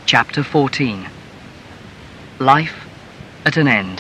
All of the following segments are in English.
Chapter 14. Life at an End.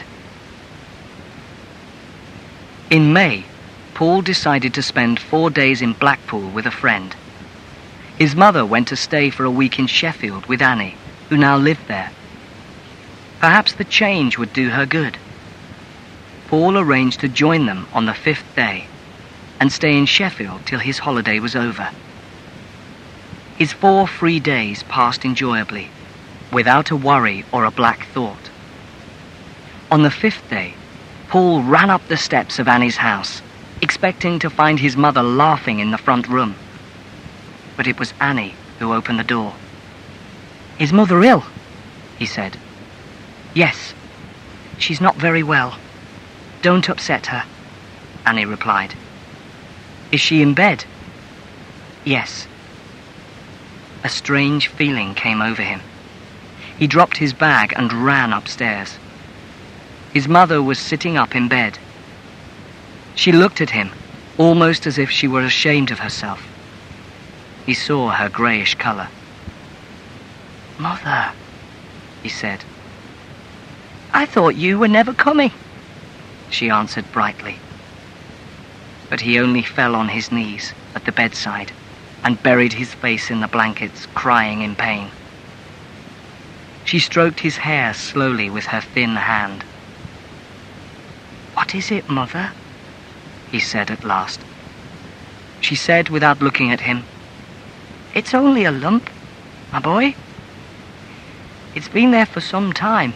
In May, Paul decided to spend 4 days in Blackpool with a friend. His mother went to stay for a week in Sheffield with Annie, who now lived there. Perhaps the change would do her good. Paul arranged to join them on the 5th day and stay in Sheffield till his holiday was over. His 4 free days passed enjoyably, without a worry or a black thought. On the 5th day, Paul ran up the steps of Annie's house, expecting to find his mother laughing in the front room. But it was Annie who opened the door. "Is Mother ill?" he said. "Yes, she's not very well. Don't upset her," Annie replied. "Is she in bed?" "Yes." A strange feeling came over him. He dropped his bag and ran upstairs. His mother was sitting up in bed. She looked at him, almost as if she were ashamed of herself. He saw her greyish colour. "Mother," he said. "I thought you were never coming," she answered brightly. But he only fell on his knees at the bedside and buried his face in the blankets, crying in pain. She stroked his hair slowly with her thin hand. "What is it, Mother?" he said at last. She said without looking at him, "It's only a lump, my boy. It's been there for some time."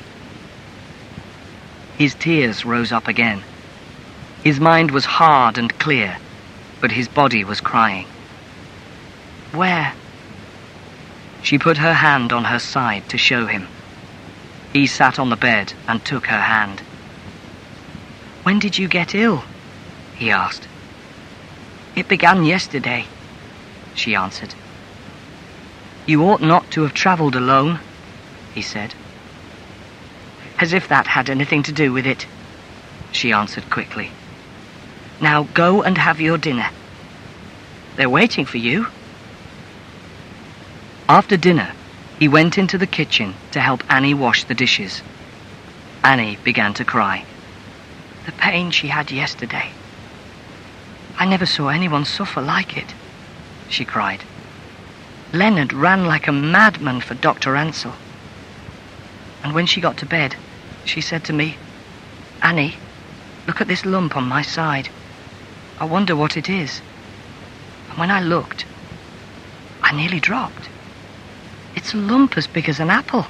His tears rose up again. His mind was hard and clear, but his body was crying. "Where?" She put her hand on her side to show him. He sat on the bed and took her hand. "When did you get ill?" he asked. "It began yesterday," she answered. "You ought not to have travelled alone," he said. "As if that had anything to do with it," she answered quickly. "Now go and have your dinner. They're waiting for you." After dinner, he went into the kitchen to help Annie wash the dishes. Annie began to cry. "The pain she had yesterday. I never saw anyone suffer like it," she cried. "Leonard ran like a madman for Dr. Ansell. And when she got to bed, she said to me, 'Annie, look at this lump on my side. I wonder what it is.' And when I looked, I nearly dropped. It's a lump as big as an apple."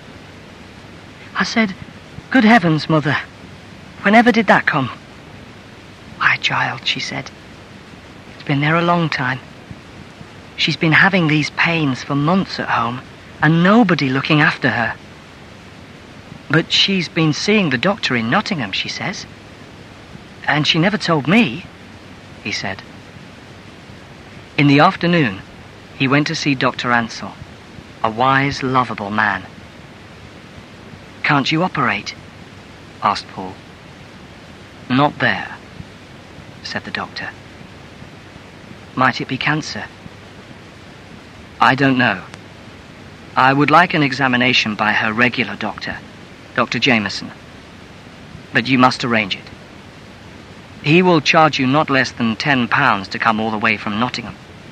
I said, "Good heavens, Mother, whenever did that come?" "Why, child," she said, "it's been there a long time. She's been having these pains for months at home, and nobody looking after her. But she's been seeing the doctor in Nottingham, she says. And she never told me," he said. In the afternoon, he went to see Dr. Ansell, a wise, lovable man. "Can't you operate?" asked Paul. "Not there," said the doctor. "Might it be cancer?" "I don't know. I would like an examination by her regular doctor, Dr. Jameson. But you must arrange it. He will charge you not less than £10 to come all the way from Nottingham."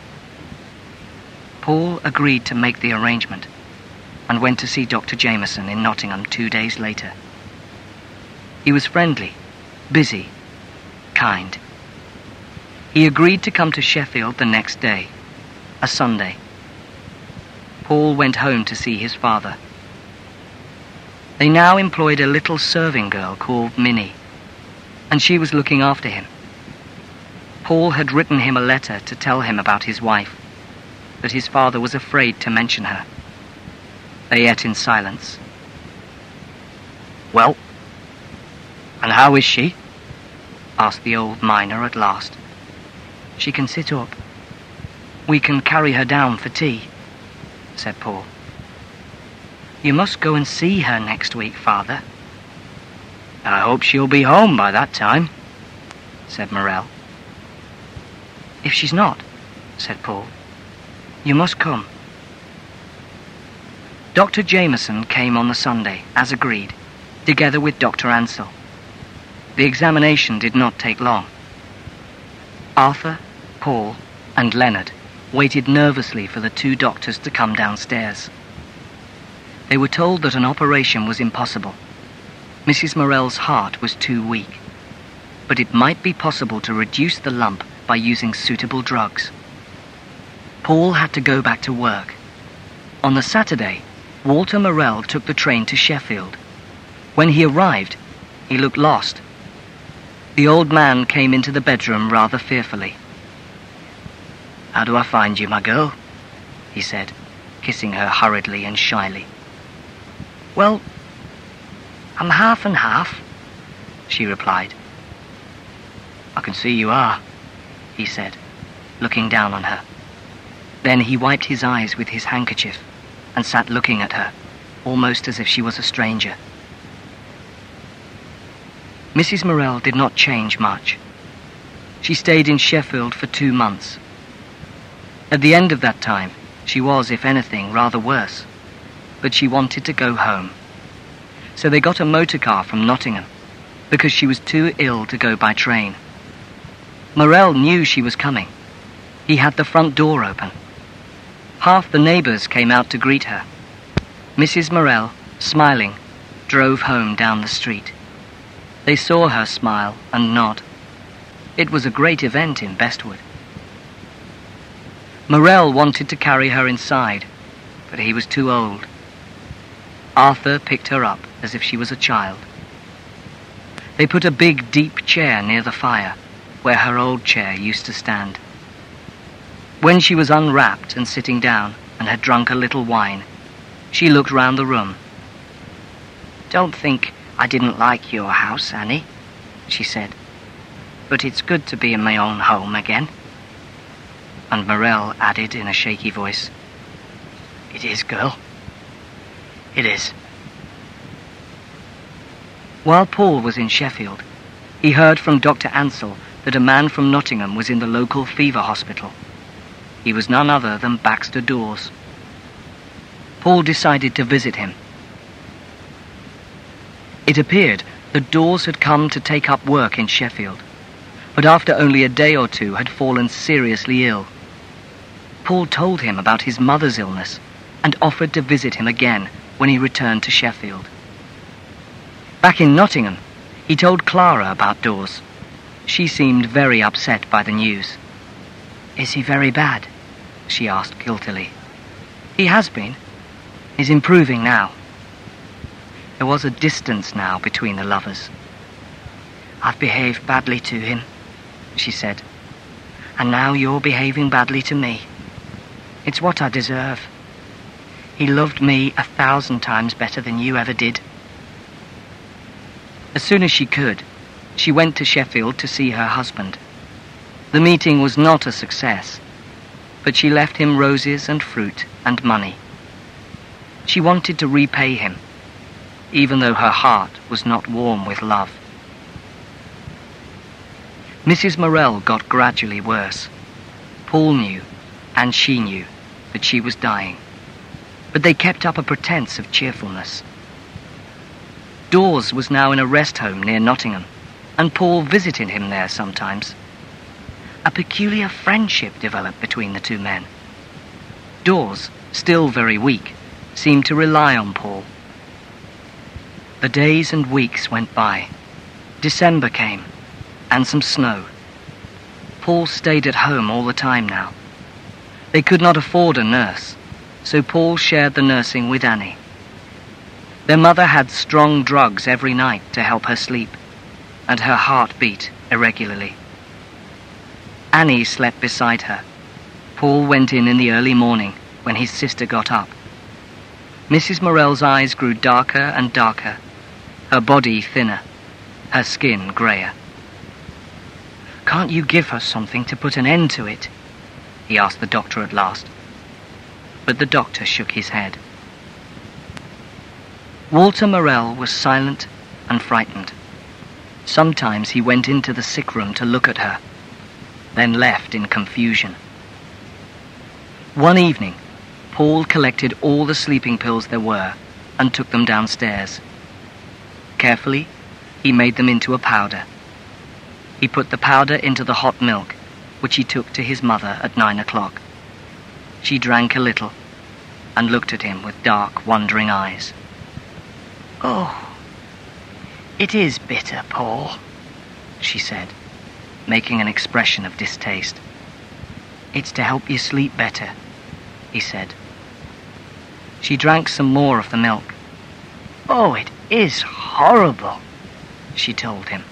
Paul agreed to make the arrangement and went to see Dr. Jameson in Nottingham 2 days later. He was friendly, busy, kind. He agreed to come to Sheffield the next day, a Sunday. Paul went home to see his father. They now employed a little serving girl called Minnie, and she was looking after him. Paul had written him a letter to tell him about his wife, but his father was afraid to mention her. They ate in silence. "Well, and how is she?" asked the old miner at last. "She can sit up. We can carry her down for tea," said Paul. "You must go and see her next week, Father." "I hope she'll be home by that time," said Morell. "If she's not," said Paul, "you must come." Dr. Jameson came on the Sunday, as agreed, together with Dr. Ansell. The examination did not take long. Arthur, Paul, and Leonard waited nervously for the two doctors to come downstairs. They were told that an operation was impossible. Mrs. Morell's heart was too weak, but it might be possible to reduce the lump by using suitable drugs. Paul had to go back to work. On the Saturday, Walter Morell took the train to Sheffield. When he arrived, he looked lost. The old man came into the bedroom rather fearfully. "How do I find you, my girl?" he said, kissing her hurriedly and shyly. "Well, I'm half and half," she replied. "I can see you are," he said, looking down on her. Then he wiped his eyes with his handkerchief and sat looking at her, almost as if she was a stranger. Mrs. Morell did not change much. She stayed in Sheffield for 2 months. At the end of that time, she was, if anything, rather worse, but she wanted to go home. So they got a motor car from Nottingham, because she was too ill to go by train. Morell knew she was coming. He had the front door open. Half the neighbours came out to greet her. Mrs. Morell, smiling, drove home down the street. They saw her smile and nod. It was a great event in Bestwood. Morell wanted to carry her inside, but he was too old. Arthur picked her up as if she was a child. They put a big, deep chair near the fire, where her old chair used to stand. When she was unwrapped and sitting down and had drunk a little wine, she looked round the room. "Don't think I didn't like your house, Annie," she said, "but it's good to be in my own home again." And Morell added in a shaky voice, "It is, girl. It is." While Paul was in Sheffield, he heard from Dr. Ansell that a man from Nottingham was in the local fever hospital. He was none other than Baxter Dawes. Paul decided to visit him. It appeared that Dawes had come to take up work in Sheffield, but after only a day or two had fallen seriously ill. Paul told him about his mother's illness and offered to visit him again when he returned to Sheffield. Back in Nottingham, he told Clara about Dawes. She seemed very upset by the news. "Is he very bad?" she asked guiltily. "He has been. He's improving now." There was a distance now between the lovers. "I've behaved badly to him," she said, "and now you're behaving badly to me. It's what I deserve. He loved me 1,000 times better than you ever did." As soon as she could, she went to Sheffield to see her husband. The meeting was not a success, but she left him roses and fruit and money. She wanted to repay him, even though her heart was not warm with love. Mrs. Morell got gradually worse. Paul knew, and she knew, that she was dying, but they kept up a pretense of cheerfulness. Dawes was now in a rest home near Nottingham, and Paul visited him there sometimes. A peculiar friendship developed between the two men. Dawes, still very weak, seemed to rely on Paul. The days and weeks went by. December came, and some snow. Paul stayed at home all the time now. They could not afford a nurse, so Paul shared the nursing with Annie. Their mother had strong drugs every night to help her sleep, and her heart beat irregularly. Annie slept beside her. Paul went in the early morning when his sister got up. Mrs. Morell's eyes grew darker and darker, her body thinner, her skin greyer. "Can't you give her something to put an end to it?" he asked the doctor at last. But the doctor shook his head. Walter Morell was silent and frightened. Sometimes he went into the sick room to look at her, then left in confusion. One evening, Paul collected all the sleeping pills there were and took them downstairs. Carefully, he made them into a powder. He put the powder into the hot milk, which he took to his mother at 9 o'clock. She drank a little and looked at him with dark, wondering eyes. "Oh, it is bitter, Paul," she said, making an expression of distaste. "It's to help you sleep better," he said. She drank some more of the milk. "Oh, it is horrible," she told him.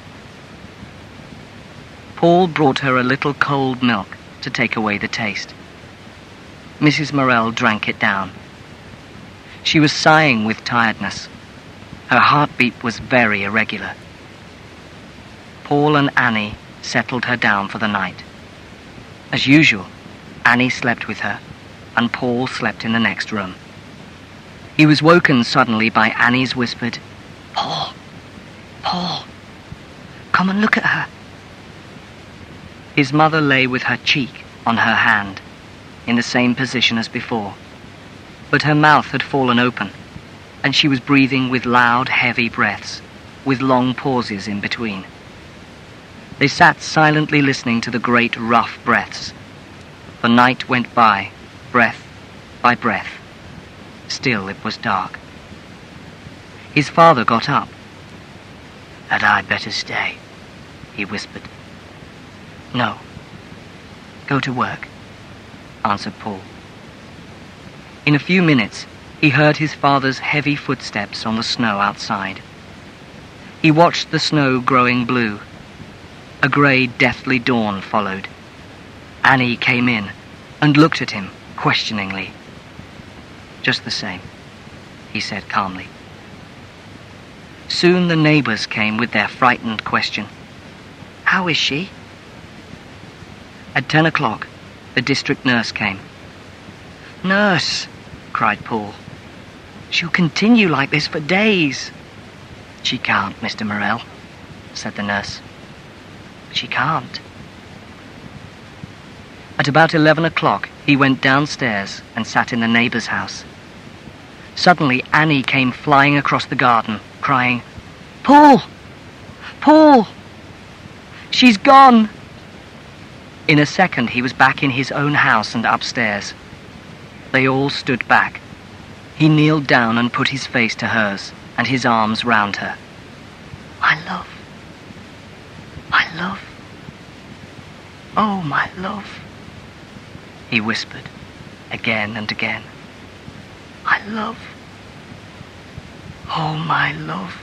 Paul brought her a little cold milk to take away the taste. Mrs. Morell drank it down. She was sighing with tiredness. Her heartbeat was very irregular. Paul and Annie settled her down for the night. As usual, Annie slept with her, and Paul slept in the next room. He was woken suddenly by Annie's whispered, "Paul, Paul, come and look at her." His mother lay with her cheek on her hand, in the same position as before, but her mouth had fallen open, and she was breathing with loud, heavy breaths, with long pauses in between. They sat silently listening to the great, rough breaths. The night went by, breath by breath. Still it was dark. His father got up. "Had I better stay?" he whispered. "No. Go to work," answered Paul. In a few minutes, he heard his father's heavy footsteps on the snow outside. He watched the snow growing blue. A grey, deathly dawn followed. Annie came in and looked at him questioningly. "Just the same," he said calmly. Soon the neighbours came with their frightened question. "How is she?" At 10 o'clock, the district nurse came. "Nurse," cried Paul, "she'll continue like this for days." "She can't, Mr. Morell," said the nurse. "She can't." At about 11 o'clock, he went downstairs and sat in the neighbour's house. Suddenly, Annie came flying across the garden, crying, "Paul! Paul! She's gone!" In a second, he was back in his own house and upstairs. They all stood back. He kneeled down and put his face to hers and his arms round her. "My love, my love, oh, my love," he whispered again and again. "My love, oh, my love."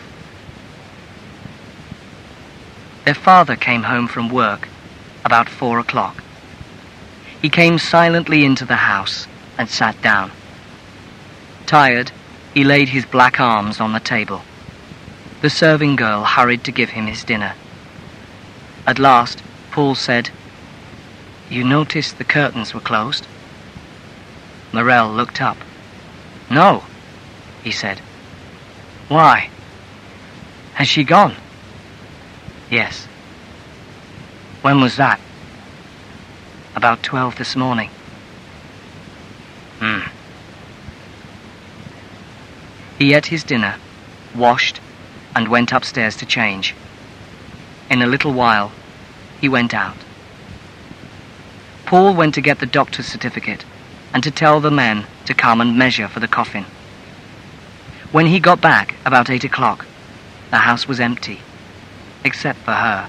Their father came home from work about 4 o'clock. He came silently into the house and sat down. Tired, he laid his black arms on the table. The serving girl hurried to give him his dinner. At last, Paul said, "You noticed the curtains were closed?" Morell looked up. "No," he said. "Why? Has she gone?" "Yes." "When was that?" "About 12 this morning." He ate his dinner, washed, and went upstairs to change. In a little while, he went out. Paul went to get the doctor's certificate and to tell the men to come and measure for the coffin. When he got back, about 8 o'clock, the house was empty, except for her.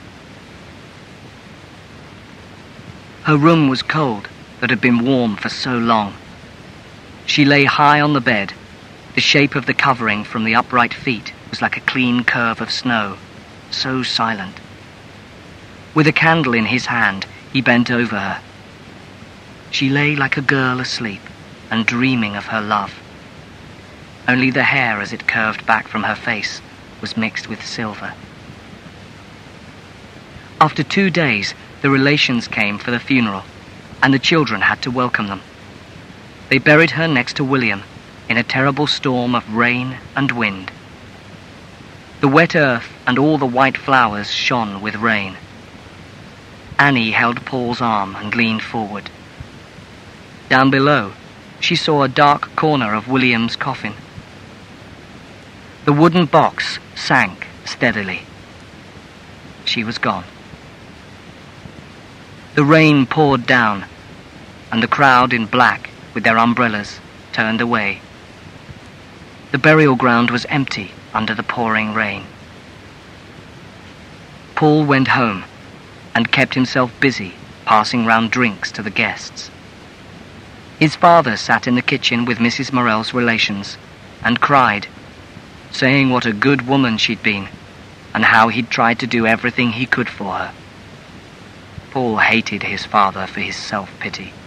Her room was cold, that had been warm for so long. She lay high on the bed. The shape of the covering from the upright feet was like a clean curve of snow, so silent. With a candle in his hand, he bent over her. She lay like a girl asleep and dreaming of her love. Only the hair as it curved back from her face was mixed with silver. After 2 days, the relations came for the funeral, and the children had to welcome them. They buried her next to William in a terrible storm of rain and wind. The wet earth and all the white flowers shone with rain. Annie held Paul's arm and leaned forward. Down below, she saw a dark corner of William's coffin. The wooden box sank steadily. She was gone. The rain poured down, and the crowd in black with their umbrellas turned away. The burial ground was empty under the pouring rain. Paul went home and kept himself busy passing round drinks to the guests. His father sat in the kitchen with Mrs. Morell's relations and cried, saying what a good woman she'd been and how he'd tried to do everything he could for her. Paul hated his father for his self-pity.